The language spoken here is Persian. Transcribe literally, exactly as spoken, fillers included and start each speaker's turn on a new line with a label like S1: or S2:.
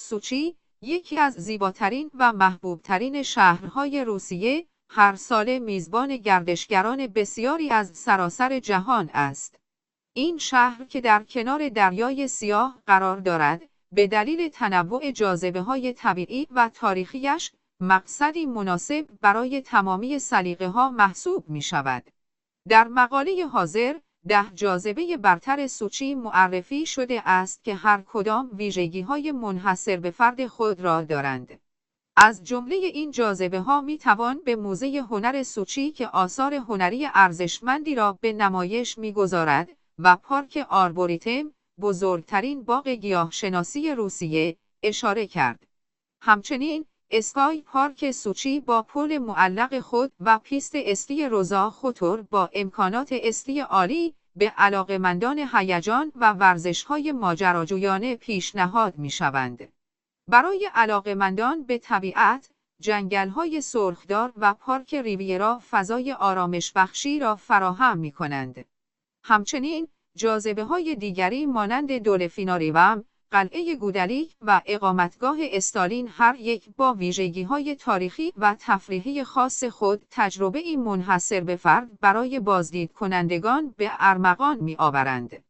S1: سوچی یکی از زیباترین و محبوبترین شهرهای روسیه، هر ساله میزبان گردشگران بسیاری از سراسر جهان است. این شهر که در کنار دریای سیاه قرار دارد، به دلیل تنوع جاذبه‌های طبیعی و تاریخیش، مقصدی مناسب برای تمامی سلیقه‌ها محسوب می‌شود. در مقاله حاضر، ده جاذبه برتر سوچی معرفی شده است که هر کدام ویژگی‌های منحصر به فرد خود را دارند. از جمله این جاذبه‌ها می‌توان به موزه هنر سوچی که آثار هنری ارزشمندی را به نمایش می‌گذارد و پارک آربوریتم، بزرگترین باغ گیاهشناسی روسیه، اشاره کرد. همچنین، اسکای پارک سوچی با پل معلق خود و پیست اسکی روزا خوتور با امکانات اسکی عالی به علاقه‌مندان هیجان و ورزش‌های ماجراجویانه پیشنهاد می‌شوند. برای علاقه‌مندان به طبیعت، جنگل‌های سرخدار و پارک ریویرا فضای آرامش‌بخشی را فراهم می‌کنند. همچنین، جاذبه‌های دیگری مانند دولفیناریوم، قلعه گودالیک و اقامتگاه استالین هر یک با ویژگی‌های تاریخی و تفریحی خاص خود تجربه‌ای منحصر به فرد برای بازدید کنندگان به ارمغان می‌آورند.